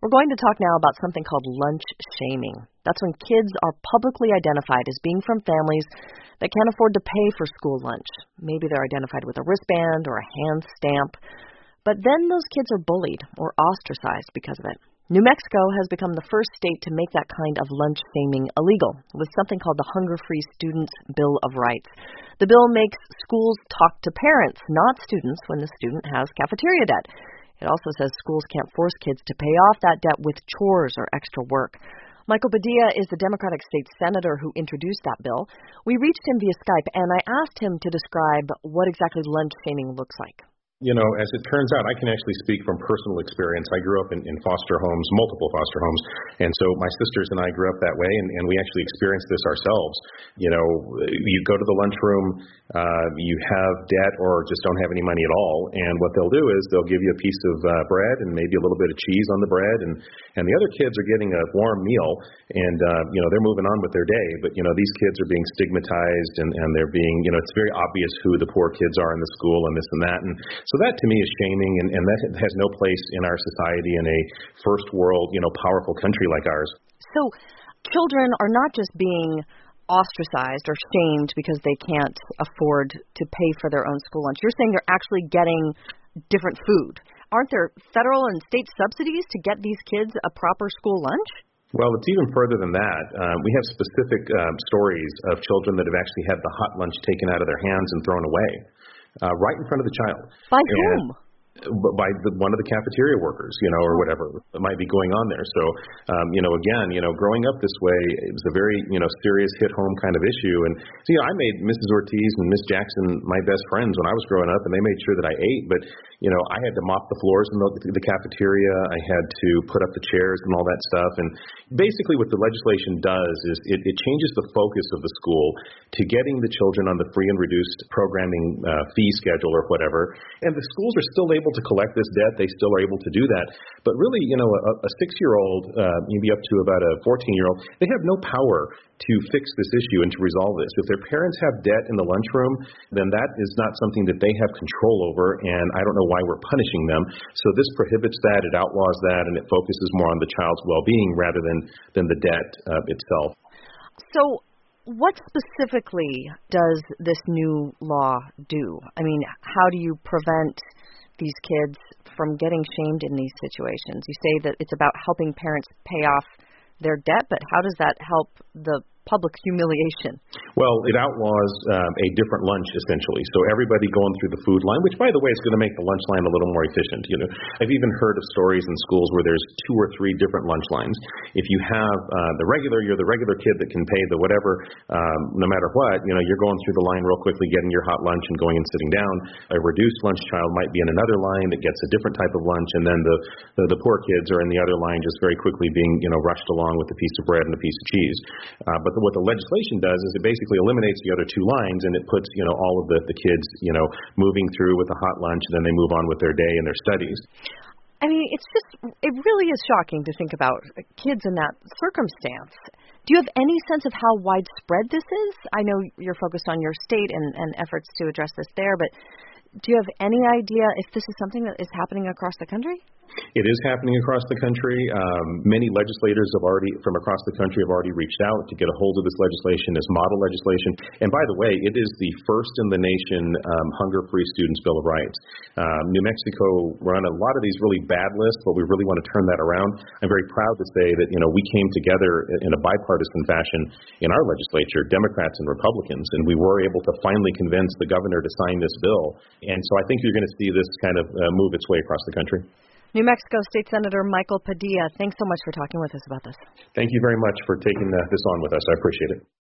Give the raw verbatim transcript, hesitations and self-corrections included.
We're going to talk now about something called lunch shaming. That's when kids are publicly identified as being from families that can't afford to pay for school lunch. Maybe they're identified with a wristband or a hand stamp. But then those kids are bullied or ostracized because of it. New Mexico has become the first state to make that kind of lunch shaming illegal with something called the Hunger-Free Students Bill of Rights. The bill makes schools talk to parents, not students, when the student has cafeteria debt. It also says schools can't force kids to pay off that debt with chores or extra work. Michael Padilla is the Democratic state senator who introduced that bill. We reached him via Skype, and I asked him to describe what exactly lunch shaming looks like. You know, as it turns out, I can actually speak from personal experience. I grew up in, in foster homes, multiple foster homes, and so my sisters and I grew up that way, and, and we actually experienced this ourselves. You know, you go to the lunchroom, uh, you have debt or just don't have any money at all, and what they'll do is they'll give you a piece of uh, bread and maybe a little bit of cheese on the bread, and, and the other kids are getting a warm meal, and, uh, you know, they're moving on with their day, but, you know, these kids are being stigmatized, and, and they're being, you know, it's very obvious who the poor kids are in the school and this and that, and so that to me is shaming, and, and that has no place in our society in a first world, you know, powerful country like ours. So children are not just being ostracized or shamed because they can't afford to pay for their own school lunch. You're saying they're actually getting different food. Aren't there federal and state subsidies to get these kids a proper school lunch? Well, it's even further than that. Uh, we have specific um, stories of children that have actually had the hot lunch taken out of their hands and thrown away. Uh, right in front of the child. By and, whom? By the, one of the cafeteria workers, you know, or whatever might be going on there. So, um, you know, again, you know, growing up this way, it was a very, you know, serious hit-home kind of issue. And, so, you know, I made Missus Ortiz and Miss Jackson my best friends when I was growing up, and they made sure that I ate. But, you know, I had to mop the floors in the, the cafeteria. I had to put up the chairs and all that stuff. And basically what the legislation does is it, it changes the focus of the school to getting the children on the free and reduced programming uh, fee schedule or whatever. And the schools are still able to collect this debt. They still are able to do that. But really, you know, a, a six-year-old, uh, maybe up to about a fourteen-year-old, they have no power to fix this issue and to resolve this. If their parents have debt in the lunchroom, then that is not something that they have control over, and I don't know why we're punishing them. So this prohibits that, it outlaws that, and it focuses more on the child's well-being rather than, than the debt uh, itself. So what specifically does this new law do? I mean, how do you prevent these kids from getting shamed in these situations? You say that it's about helping parents pay off their debt, but how does that help the public humiliation? Well, it outlaws um, a different lunch, essentially. So everybody going through the food line, which, by the way, is going to make the lunch line a little more efficient. You know, I've even heard of stories in schools where there's two or three different lunch lines. If you have uh, the regular, you're the regular kid that can pay the whatever, um, no matter what, you know, you're going through the line real quickly, getting your hot lunch and going and sitting down. A reduced lunch child might be in another line that gets a different type of lunch, and then the, the, the poor kids are in the other line just very quickly being, you know, rushed along with a piece of bread and a piece of cheese. Uh, but the, what the legislation does is it basically eliminates the other two lines, and it puts, you know, all of the, the kids, you know, moving through with a hot lunch, and then they move on with their day and their studies. I mean, it's just, it really is shocking to think about kids in that circumstance. Do you have any sense of how widespread this is? I know you're focused on your state and, and efforts to address this there, but do you have any idea if this is something that is happening across the country? It is happening across the country. Um, many legislators have already, from across the country, have already reached out to get a hold of this legislation as model legislation. And by the way, it is the first in the nation um, Hunger-Free Students Bill of Rights. Um, New Mexico run a lot of these really bad lists, but we really want to turn that around. I'm very proud to say that, you know, we came together in a bipartisan fashion in our legislature, Democrats and Republicans, and we were able to finally convince the governor to sign this bill. And so I think you're going to see this kind of uh, move its way across the country. New Mexico State Senator Michael Padilla, thanks so much for talking with us about this. Thank you very much for taking uh, this on with us. I appreciate it.